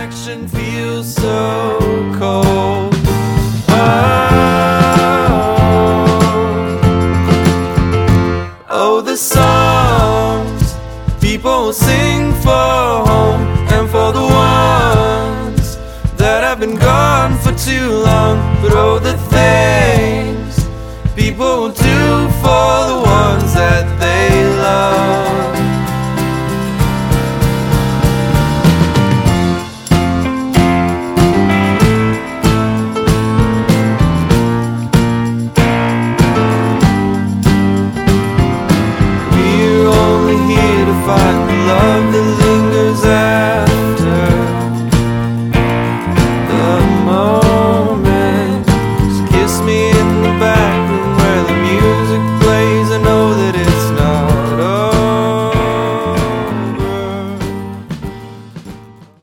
action feels so cold. Oh, the songs people sing for home and for the ones that have been gone for too long.